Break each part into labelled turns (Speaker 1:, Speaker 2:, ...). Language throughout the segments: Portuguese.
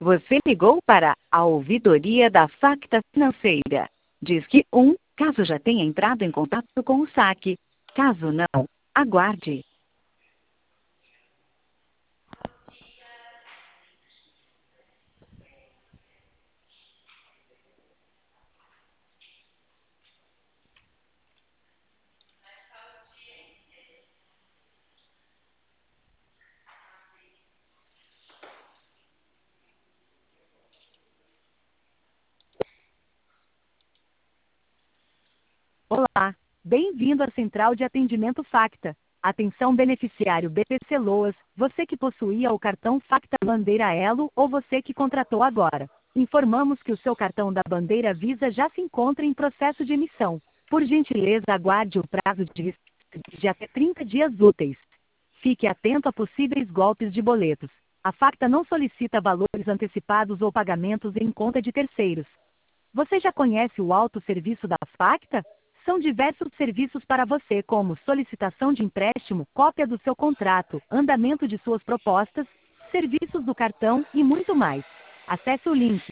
Speaker 1: Você ligou para a ouvidoria da Facta Financeira. Disque 1, caso já tenha entrado em contato com o saque. Caso não, aguarde. Olá, bem-vindo à Central de Atendimento Facta. Atenção beneficiário BPC Loas, você que possuía o cartão Facta Bandeira Elo ou você que contratou agora. Informamos que o seu cartão da Bandeira Visa já se encontra em processo de emissão. Por gentileza, aguarde o prazo de até 30 dias úteis. Fique atento a possíveis golpes de boletos. A Facta não solicita valores antecipados ou pagamentos em conta de terceiros. Você já conhece o autosserviço da Facta? São diversos serviços para você, como solicitação de empréstimo, cópia do seu contrato, andamento de suas propostas, serviços do cartão e muito mais. Acesse o link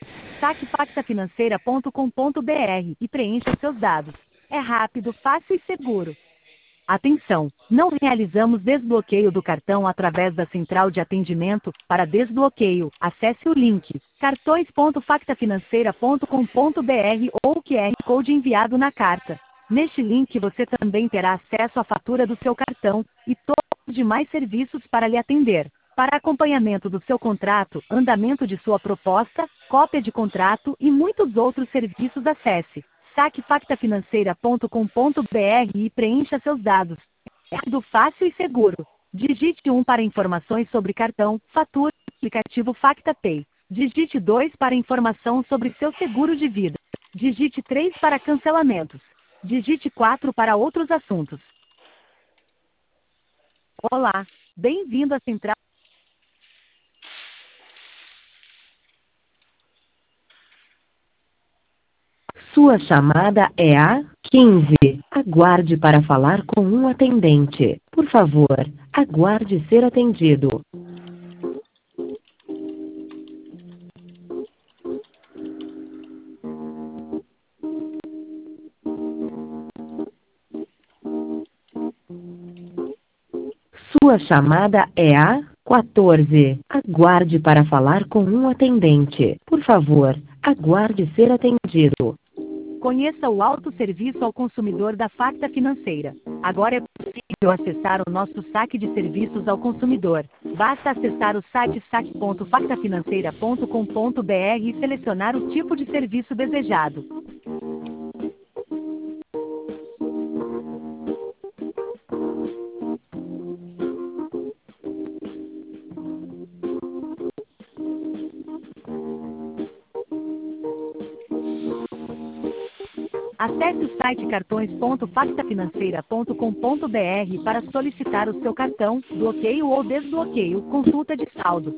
Speaker 1: saquefactafinanceira.com.br e preencha seus dados. É rápido, fácil e seguro. Atenção! Não realizamos desbloqueio do cartão através da central de atendimento. Para desbloqueio, acesse o link cartões.factafinanceira.com.br ou o QR Code enviado na carta. Neste link você também terá acesso à fatura do seu cartão e todos os demais serviços para lhe atender. Para acompanhamento do seu contrato, andamento de sua proposta, cópia de contrato e muitos outros serviços, acesse saquefactafinanceira.com.br e preencha seus dados. É rápido, fácil e seguro. Digite 1 para informações sobre cartão, fatura e aplicativo FactaPay. Digite 2 para informação sobre seu seguro de vida. Digite 3 para cancelamentos. Digite 4 para outros assuntos. Olá, bem-vindo à Central. Sua chamada é a 15. Aguarde para falar com um atendente. Por favor, aguarde ser atendido. Sua chamada é a 14. Aguarde para falar com um atendente. Por favor, aguarde ser atendido. Conheça o autosserviço ao consumidor da Facta Financeira. Agora é possível acessar o nosso saque de serviços ao consumidor. Basta acessar o site saque.factafinanceira.com.br e selecionar o tipo de serviço desejado. Acesse o site cartões.factafinanceira.com.br para solicitar o seu cartão, bloqueio ou desbloqueio, consulta de saldo.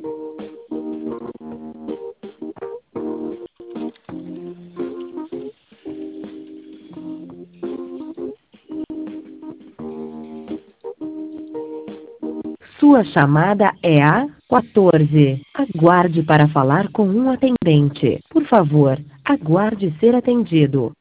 Speaker 1: Sua chamada é a 14. Aguarde para falar com um atendente. Por favor, aguarde ser atendido.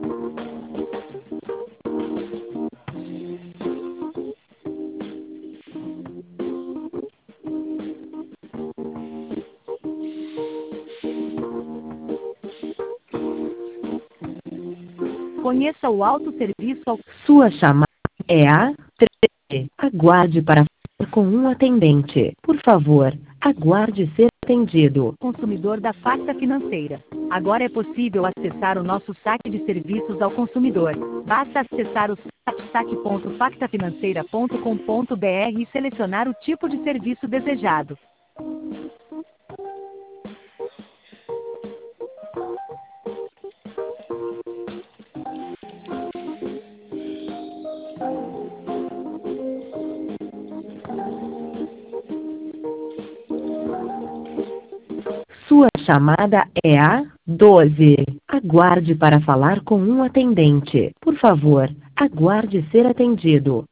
Speaker 1: Conheça o autosserviço ao... Sua chamada é a 13. Aguarde para falar com um atendente. Por favor, aguarde ser atendido. Consumidor da Facta Financeira. Agora é possível acessar o nosso saque de serviços ao consumidor. Basta acessar o site saque.factafinanceira.com.br e selecionar o tipo de serviço desejado. Sua chamada é a 12. Aguarde para falar com um atendente. Por favor, aguarde ser atendido.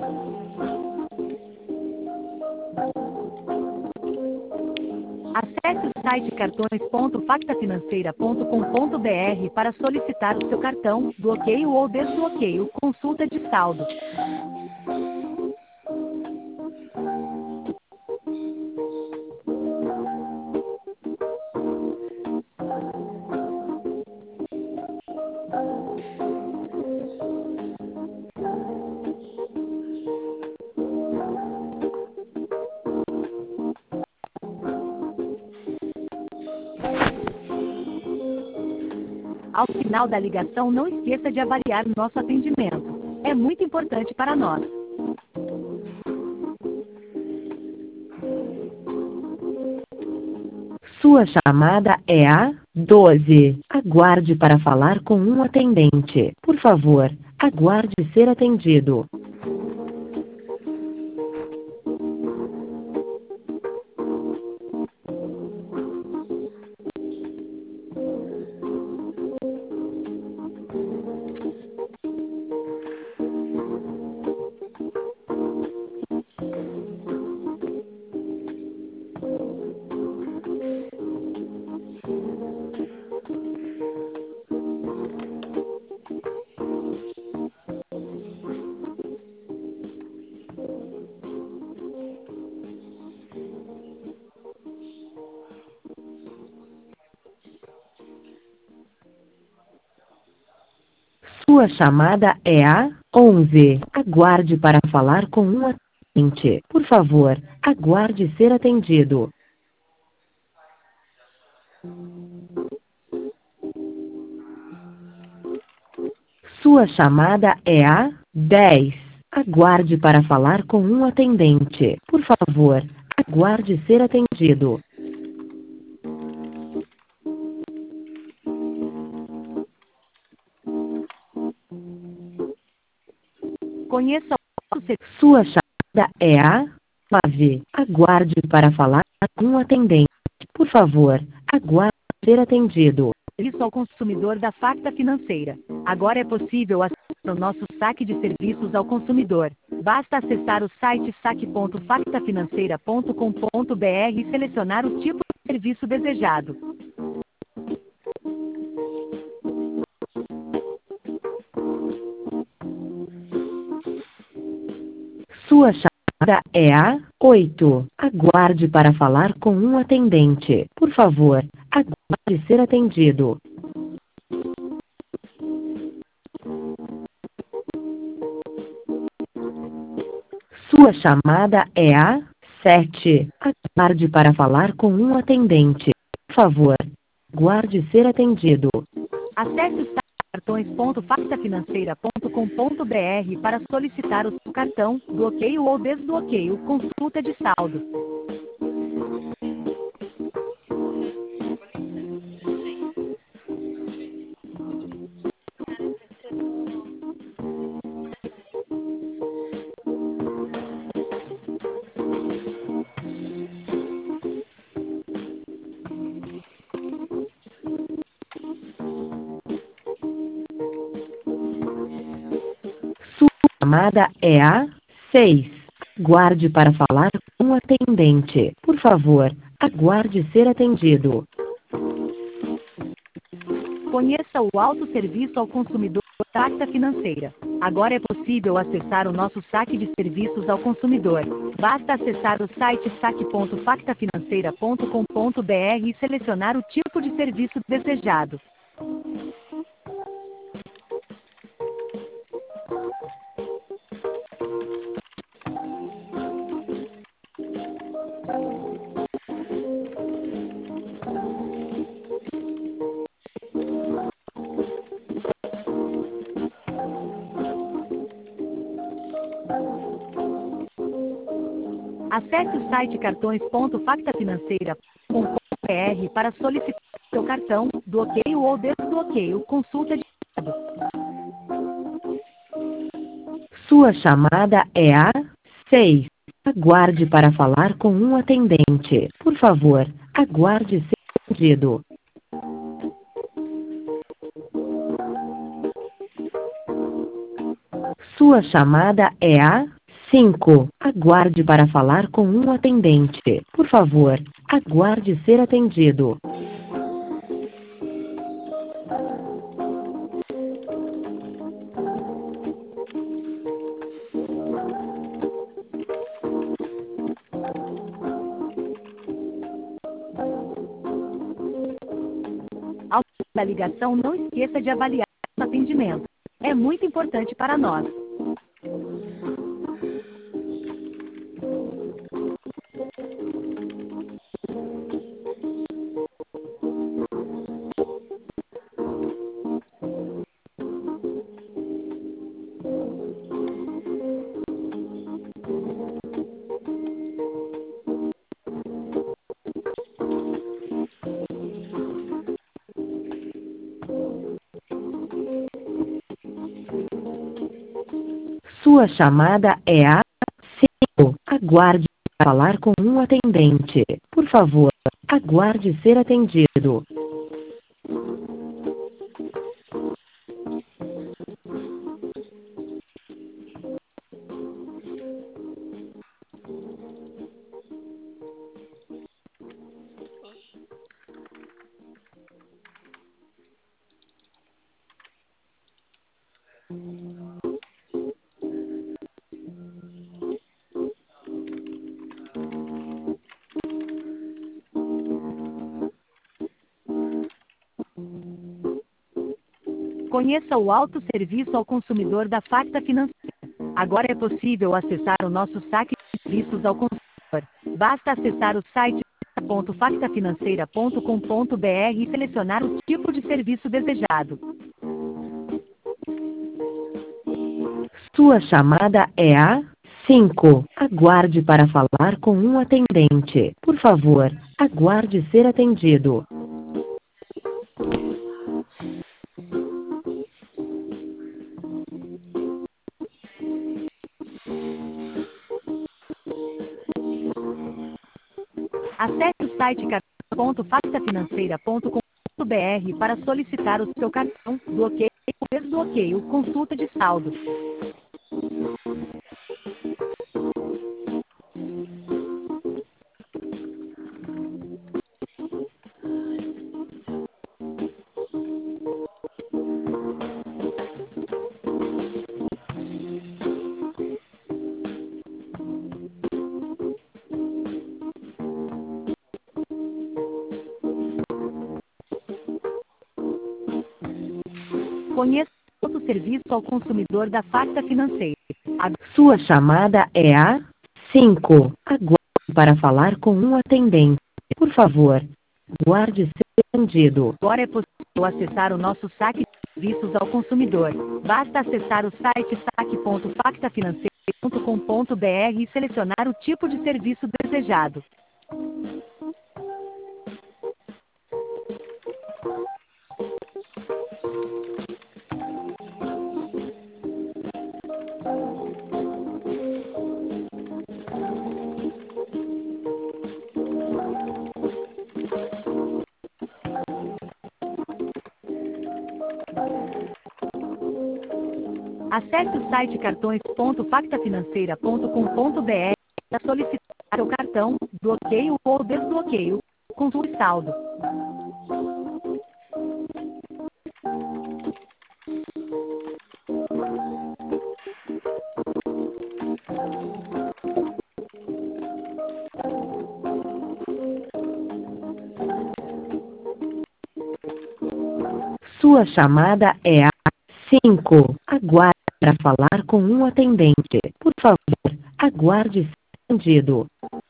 Speaker 1: Acesse Acesse o site cartões.factafinanceira.com.br para solicitar o seu cartão, bloqueio ou desbloqueio, consulta de saldo. Ao final da ligação, não esqueça de avaliar nosso atendimento. É muito importante para nós. Sua chamada é a 12. Aguarde para falar com um atendente. Por favor, aguarde ser atendido. Sua chamada é a 11. Aguarde para falar com um atendente. Por favor, aguarde ser atendido. Sua chamada é a 10. Aguarde para falar com um atendente. Por favor, aguarde ser atendido. Conheça o Sua chamada é a 9. Aguarde para falar com um atendente. Por favor, aguarde ser atendido. Serviço ao consumidor da Facta Financeira. Agora é possível acessar o nosso saque de serviços ao consumidor. Basta acessar o site saque.factafinanceira.com.br e selecionar o tipo de serviço desejado. Sua chamada é a 8. Aguarde para falar com um atendente. Por favor, aguarde ser atendido. Sua chamada é a 7. Aguarde para falar com um atendente. Por favor, aguarde ser atendido. Acesse o site cartões.factafinanceira.com.br para solicitar o seu cartão, bloqueio ou desbloqueio, consulta de saldo. Sua chamada é a 6. Aguarde para falar com um atendente. Por favor, aguarde ser atendido. Conheça o autosserviço ao consumidor Facta Financeira. Agora é possível acessar o nosso saque de serviços ao consumidor. Basta acessar o site saque.factafinanceira.com.br e selecionar o tipo de serviço desejado. Acesse o site cartões.factafinanceira.com.br para solicitar seu cartão, bloqueio ou desbloqueio, consulta de saldo. Sua chamada é a 6. Aguarde para falar com um atendente. Por favor, aguarde ser atendido. Sua chamada é a 5. Aguarde para falar com um atendente. Por favor, Aguarde ser atendido. Ao fim da ligação, não esqueça de avaliar o atendimento. É muito importante para nós. Sua chamada é a 5. Aguarde para falar com um atendente. Por favor, aguarde ser atendido. Conheça o autosserviço ao consumidor da Facta Financeira. Agora é possível acessar o nosso saque de serviços ao consumidor. Basta acessar o site factafinanceira.com.br e selecionar o tipo de serviço desejado. Sua chamada é a 5. Aguarde para falar com um atendente. Por favor, aguarde ser atendido. Acesse o site cartão.factafinanceira.com.br para solicitar o seu cartão, bloqueio ou desbloqueio, consulta de saldo. Conheça o serviço ao consumidor da Facta Financeira. A sua chamada é a 5. Aguarde para falar com um atendente. Por favor, aguarde ser atendido. Agora é possível acessar o nosso saque de serviços ao consumidor. Basta acessar o site saque.factafinanceira.com.br e selecionar o tipo de serviço desejado. Acesse o site cartões.factafinanceira.com.br para solicitar o cartão, bloqueio ou desbloqueio, consulte saldo. Sua chamada é a 5. Aguarde para falar com um atendente. Por favor, aguarde ser atendido.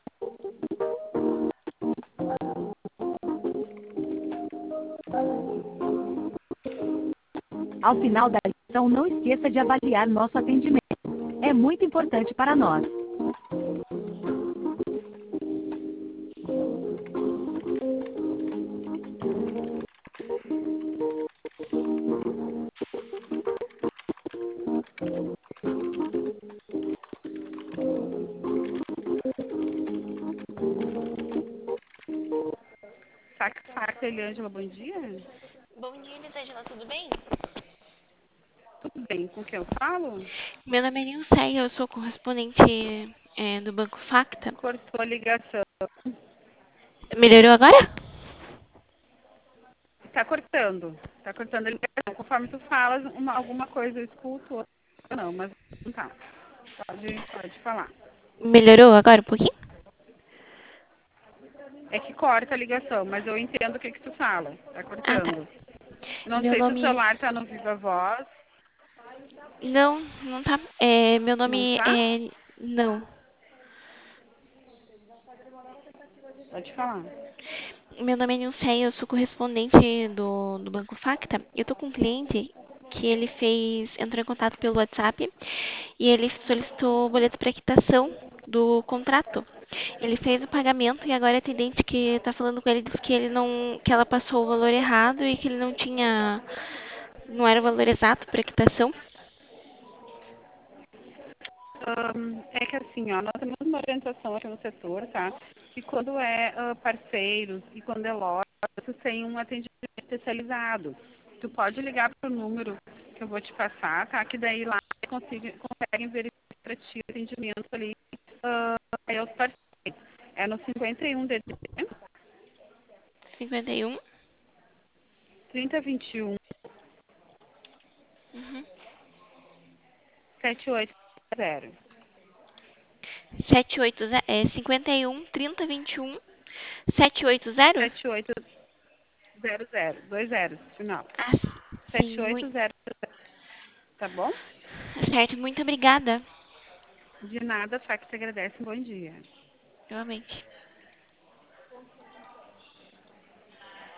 Speaker 1: Ao final da lição, não esqueça de avaliar nosso atendimento. É muito importante para nós.
Speaker 2: Facta, Eliângela, bom dia.
Speaker 3: Bom dia, Elisângela, tudo bem?
Speaker 2: Tudo bem, com quem eu falo?
Speaker 3: Meu nome é Nilceia, eu sou correspondente do Banco Facta.
Speaker 2: Cortou a ligação.
Speaker 3: Melhorou agora?
Speaker 2: Tá cortando. Tá cortando a ligação. Conforme tu falas, alguma coisa eu escuto, outra não, mas não tá. Pode falar.
Speaker 3: Melhorou agora um pouquinho?
Speaker 2: É que corta a ligação, mas eu entendo o que tu fala. Tá
Speaker 3: Ah, tá.
Speaker 2: cortando. Não
Speaker 3: Meu
Speaker 2: sei se o
Speaker 3: nome.
Speaker 2: celular tá no Viva Voz.
Speaker 3: Não, não tá. Meu
Speaker 2: Não
Speaker 3: nome
Speaker 2: tá?
Speaker 3: é. Não.
Speaker 2: Pode falar.
Speaker 3: Meu nome é Nilceia, eu sou correspondente do Banco Facta. Eu tô com um cliente que ele entrou em contato pelo WhatsApp e ele solicitou o boleto para quitação do contrato. Ele fez o pagamento e agora a atendente que está falando com ele disse que ele não, que ela passou o valor errado e que ele não era o valor exato para quitação.
Speaker 2: É que assim, ó, nós temos uma orientação aqui no setor, tá? Que quando é parceiros e quando é loja, tu tem um atendimento especializado. Tu pode ligar para o número que eu vou te passar, tá? Que daí lá conseguem verificar para ti o atendimento ali aí aos parceiros. É no 51 DD
Speaker 3: 51.
Speaker 2: 3021
Speaker 3: Uhum.
Speaker 2: 780.
Speaker 3: 51 30 21 780?
Speaker 2: 7800, dois zeros, final.
Speaker 3: Ah, sim, muito
Speaker 2: 780, tá bom?
Speaker 3: certo. Muito obrigada.
Speaker 2: De nada, só que te agradece. Bom dia.
Speaker 3: Realmente.